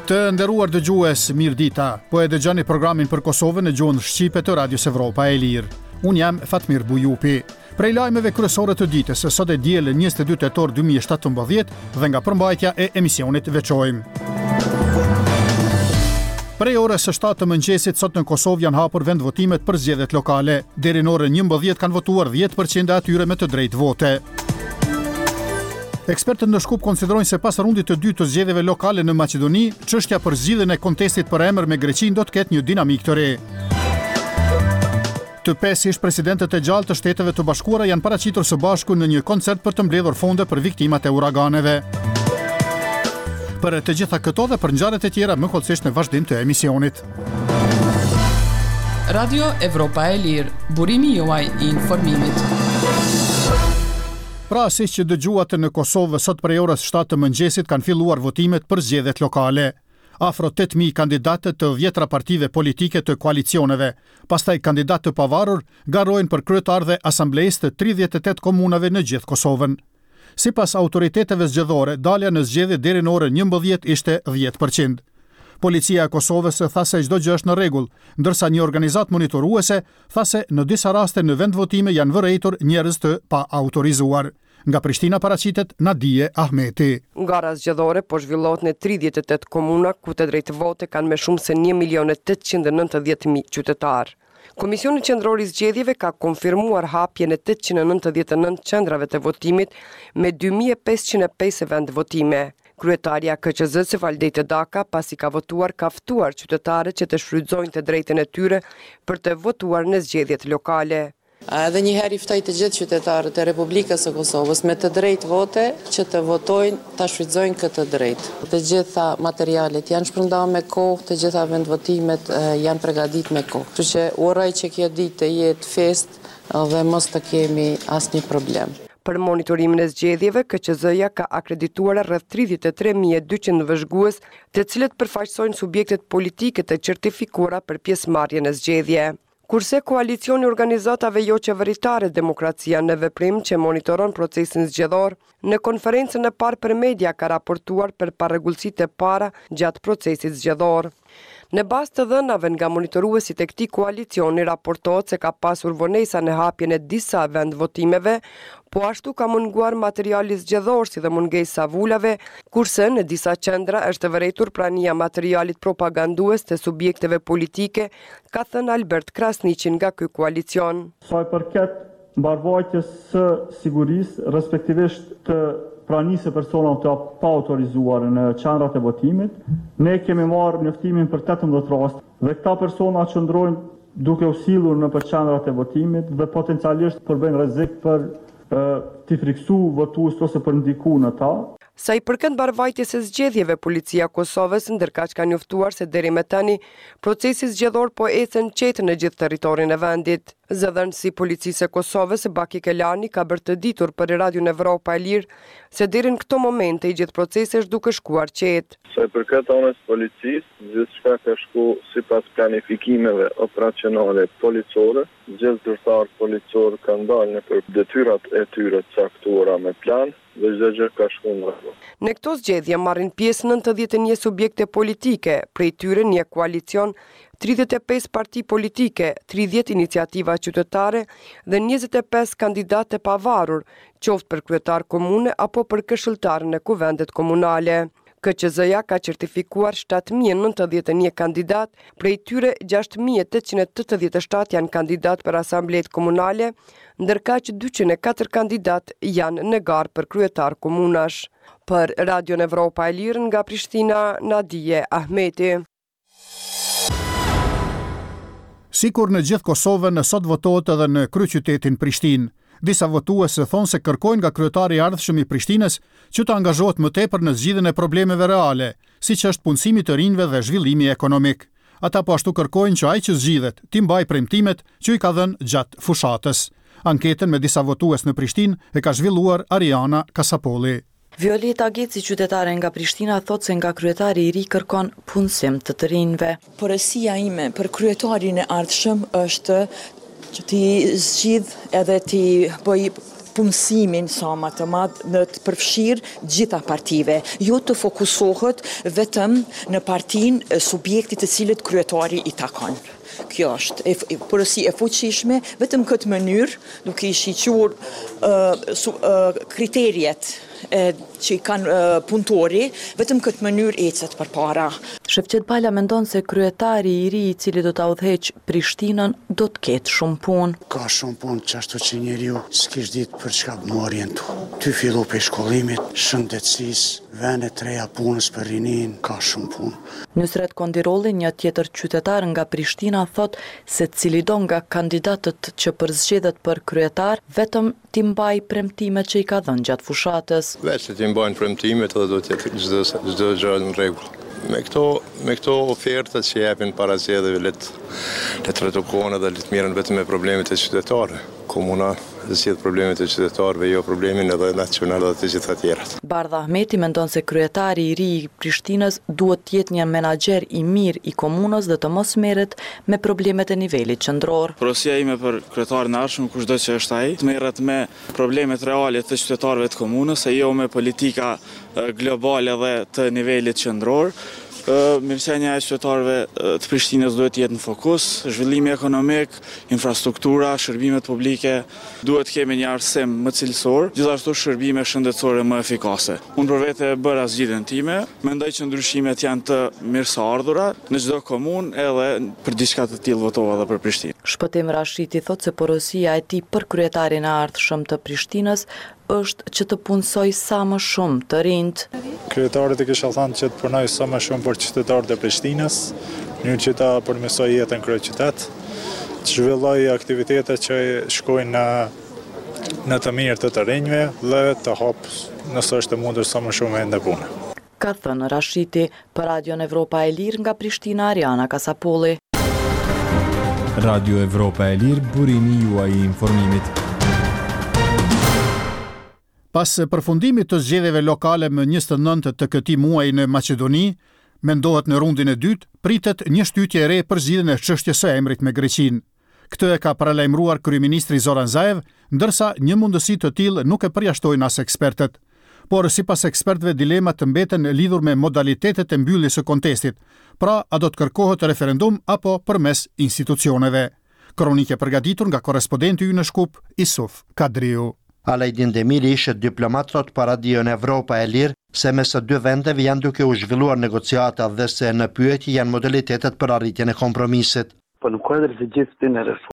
Të nderuar dëgjues, mirëdita. Po e dëgjoni programin për Kosovën në gjuhën shqipe të Radios Evropa e Lirë. Unë jam Fatmir Bujupi. Prej lajmeve kryesore të ditës, sot e diel 22 tetor 2017 dhe nga përmbajtja e emisionit veçojmë. Prej orës 7 të mëngjesit sot në Kosovë janë hapur vendvotimet për zgjedhjet lokale. Deri në orën 11 kanë votuar 10% e atyre me të drejtë vote. Ekspertët në Shkup konsiderojnë se pas rundit të dytë të zgjedhjeve lokale në Maqedoni, çështja për zgjidhjen e kontestit për emër me Greqinë do të ketë një dinamik të re. Të pesë ish-presidentët e gjallë të Shteteve të Bashkuara janë paraqitur së bashku në një koncert për të mbledhur fonde për viktimat e uraganeve. Për të gjitha këto dhe për ngjarjet e tjera më hollësisht në vazhdim të emisionit. Radio Evropa e Lirë, burimi juaj i informimit. Pra, si që dëgjuat në Kosovë, sot prej orës 7 të mëngjesit kanë filluar votimet për zgjedhjet lokale. Afro 8.000 kandidatë të 10 partive politike të koalicioneve. Pastaj kandidatë të pavarur garojnë për kryetar dhe asamblejës të 38 komunave në gjithë Kosovën. Sipas autoriteteve zgjedhore, dalja në zgjedhje deri në orën 11 ishte 10%. Policia e Kosovës tha se çdo gjë është në rregull, ndërsa një organizatë monitoruese tha se në disa raste në vendvotime janë vërejtur njerëz të pa autorizuar. Nga Prishtina paraqitet Nadije Ahmeti. Gara zgjedhore po zhvillohet në 38 komuna ku të drejtë vote kanë më shumë se 1.890.000 qytetarë. Komisioni Qendror i Zgjedhjeve ka konfirmuar hapjen e 899 qendrave të votimit me 2505 vendvotime. Kryetaria KQZ-së Valdete Daka, pasi ka votuar, ka ftuar qytetarët që të shfrytëzojnë të drejtën e tyre për të votuar në zgjedhjet lokale. Edhe njëherë i ftoj të gjithë qytetarët e Republikës së Kosovës me të drejtë vote që të votojnë, ta shfrytëzojnë këtë drejtë. Të gjitha materialet janë shpërndarë me kohë, të gjitha vendvotimet janë përgatitur me kohë. Kështu që uroj që kjo ditë të jetë festë dhe mos të kemi asnjë problem. Për monitorimin e zgjedhjeve, KQZ-ja ka akredituar rreth 33.200 vëzhgues, të cilët përfaqësojnë subjektet politike të certifikuara për pjesëmarrje në zgjedhje. Kurse koalicioni organizatave jo qeveritare Demokracia në Veprim që monitoron procesin zgjedhor, në konferencën e parë për media ka raportuar për parregullsitë e para gjatë procesit zgjedhor. Në bazë të dhënave nga monitoruesit e këtij koalicioni raportohet se ka pasur vonesa në hapjen e disa vendvotimeve, po ashtu ka munguar materiali zgjedhor si dhe mungesa vulave, kurse në disa qendra është vërejtur prania materialit propagandues të subjekteve politike, ka thënë Albert Krasniqi nga ky koalicion. Sa i përket mbarvajtjes së sigurisë, respektivisht të pranisë e personave të pa autorizuar në qendrat e votimit, ne kemi marrë njoftimin për 18 raste dhe këta persona qëndrojnë duke u sillur në qendrat e votimit dhe potencialisht përbëjnë rrezik për t'i friksu votues ose për ndiku në ta. Sa i përket mbarvajtjes së zgjedhjeve, Policia e Kosovës ndërkaq ka njoftuar se deri më tani procesi zgjedhor po ecën qetë në gjithë territorin e vendit. Zëdhënësi i Policisë e Kosovës, Baki Kelani, ka bërë të ditur për Radion Evropa e Lirë se deri në këto momente i gjithë procesi është duke shkuar qetë. Sa i përket anës policisë, gjithçka ka shku sipas planifikimeve operacionale policore. Gjithë zyrtarët policor kanë dalë nëpër detyrat e tyre të caktuara me plan dhe çdo gjë ka shkuar në rregull. Në këto zgjedhje marrin pjesë 91 subjekte politike, prej tyre një koalicion, 35 parti politike, 30 iniciativa qytetare dhe 25 kandidatë të pavarur, qoftë për kryetar komune apo për këshilltar në kuvendet komunale. KQZ-ja ka certifikuar 7.091 kandidat, prej tyre 6.887 janë kandidat për asamblet komunale, ndërkaq 204 kandidat janë në garë për kryetar komunash. Për Radion Evropa e Lirë nga Prishtina, Nadije Ahmeti. Sikur në gjithë Kosovën, sot votohet edhe në kryeqytetin Prishtinë. Disa votues thonë se kërkojnë nga kryetari i ardhshëm i Prishtinës që të angazhohet më tepër në zgjidhjen e problemeve reale, siç është punësimi të rinjve dhe zhvillimi ekonomik. Ata po ashtu kërkojnë që ai që zgjidhet t'i mbajë premtimet që i ka dhënë gjatë fushatës. Anketën me disa votues në Prishtinë e ka zhvilluar Ariana Kasapolli. Violeta Geci, qytetare nga Prishtina, thot se nga kryetari i ri kërkon punësim të rinjve. Përësia ime për kryetarin e ardhshëm është që t'i zgjidh edhe t'i bëj punësimin sa më të madh në të përfshirë gjitha partive, jo të fokusohet vetëm në partinë subjektit të cilët kryetari i takon. Kjo është porosi e fuqishme, vetëm këtë mënyrë, duke i shiqur kriterjet që i kanë punëtori, vetëm këtë mënyrë ecet përpara. Shefqet Bala mendon se kryetari i ri i cili do ta udhëheq Prishtinën do të ketë shumë punë. Ka shumë punë që ashtu që njeriu s'kish ditë për çka më orientu. Ty fillu pe shkollimit, shëndetësisë, vende të reja punës për rinin, ka shumë punë. Nusret Kondirolli, një tjetër qytetar nga Prishtina, thot se cilido nga kandidatët që përzgjedhet për kryetar, vetëm t'i mbaj premtimet që i ka dhënë gjatë fushatës. Vetë t'i mbajnë premtimet edhe do të jetë çdo gjë në rregull. Me këto ofertat që japin para zgjedhjeve le të redukojnë dhe le të merren vetëm me problemet e qytetarëve. Komuna zgjidh problemet e qytetarëve, jo problemin edhe nacional dhe të gjitha tjerat. Bardha Ahmeti mendon se kryetari i ri i Prishtinës duhet të jetë një menaxher i mirë i komunës dhe të mos merret me problemet e nivelit qendror. Porosia ime për kryetarin e ardhshëm, kushdo që është ai, të merret me problemet reale të qytetarëve të komunës, e jo me politika globale dhe të nivelit qendror. Mirëqenia e qytetarëve të Prishtinës duhet të jetë në fokus, zhvillimi ekonomik, infrastruktura, shërbimet publike, duhet të kemi një arsim më cilësor, gjithashtu shërbime shëndetësore më efikase. Unë për vete bëra zgjidhjen time, mendoj që ndryshimet janë të mirëseardhura në çdo komunë edhe për diçka të tillë votova edhe për Prishtinë. Shpëtim Rashiti thot se porosia e tij për kryetarin e ardhshëm të Prishtinës është që të punësoj sa më shumë të rinjt. Kryetarit e kisha thënë që të punoj sa më shumë për qytetarët e Prishtinës, një që ta përmirësoj jetën kryeqytet, të zhvilloj aktivitete që shkojnë në të mirë të rinjve dhe të hapë nëse është e mundur sa më shumë ende pune. Ka thënë Rashiti për Radion Evropa e Lirë nga Prishtina, Ariana Kasapolli. Radio Evropa e Lirë, burimi juaj i informimit. Pas përfundimit të zgjedhjeve lokale më 29 të këtij muaji në Maqedoni, mendohet në rundin e dytë, pritet një shtytje e re për zgjidhjen e çështjes së emrit me Greqinë. Këtë e ka paralajmëruar kryeministri Zoran Zaev, ndërsa një mundësi të tillë nuk e përjashtojnë as ekspertët. Por sipas ekspertëve dilemat të mbeten lidhur me modalitetet e mbylljes së kontestit, pra a do të kërkohet referendum apo përmes institucioneve. Kronikë përgatitur nga korrespondenti ynë në Shkup, Isuf Kadriu. Alajdin Demiri ishte diplomat thot para Radion Evropa e Lirë se mes së dy vendeve janë duke u zhvilluar negociata dhe se në pyetje janë modalitetet për arritjen e kompromisit. Po në kuadër të gjithë këtyre